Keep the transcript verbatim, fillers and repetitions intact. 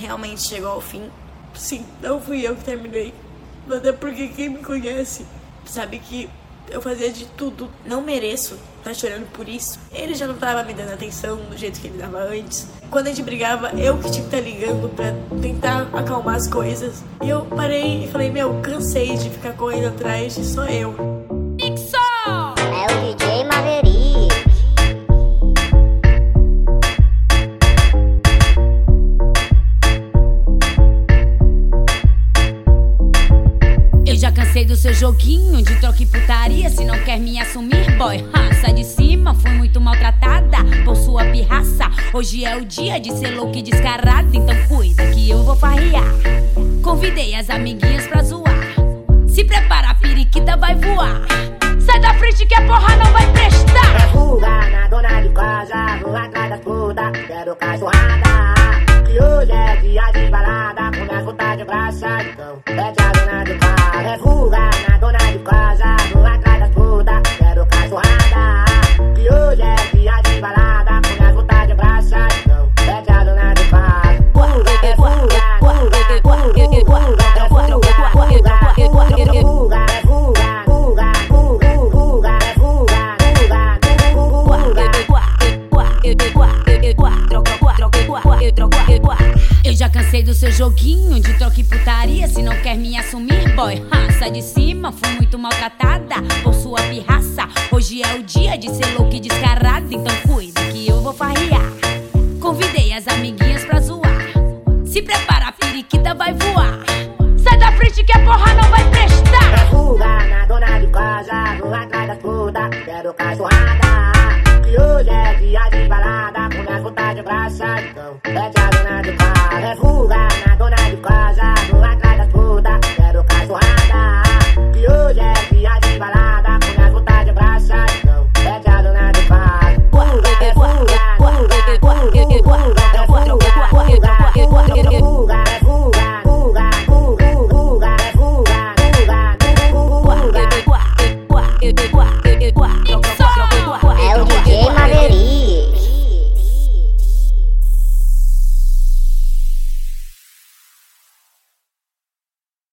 realmente chegou ao fim. Sim, não fui eu que terminei, mas é porque quem me conhece sabe que eu fazia de tudo. Não mereço estar chorando por isso. Ele já não tava me dando atenção do jeito que ele dava antes. Quando a gente brigava, eu que tinha que estar ligando pra tentar acalmar as coisas. E eu parei e falei, meu, cansei de ficar correndo atrás de só eu. É o D J Maverick. Eu já cansei do seu joguinho de troca e putaria. Se não quer me assumir, boy, ha, sai de cima. Fui muito maltratada por sua pirraça. Hoje é o dia de ser louca e descarada. Então cuida que eu vou farrear. Convidei as amiguinhas pra zoar. Se prepara, a periquita vai voar. Sai da frente que a porra não vai prestar. É fuga na dona de casa, vou atrás das putas, quero cachorrada. Que hoje é dia de balada, com minhas putas de graça, então pede a dona de casa. É fuga na dona de casa, vou atrás das putas, quero cachorrada. Que hoje é dia de balada, com minhas putas de graça, então pede a dona de casa. Fuga, é fuga, fuga, fuga, fuga, é fuga, fuga, é fuga, fuga. Eu já cansei do seu joguinho de troca e putaria. Se não quer me assumir, boy, ha, sai de cima. Fui muito maltratada por sua pirraça. Hoje é o dia de ser louca e descarada. Então cuida que eu vou farrear. Convidei as amiguinhas pra zoar.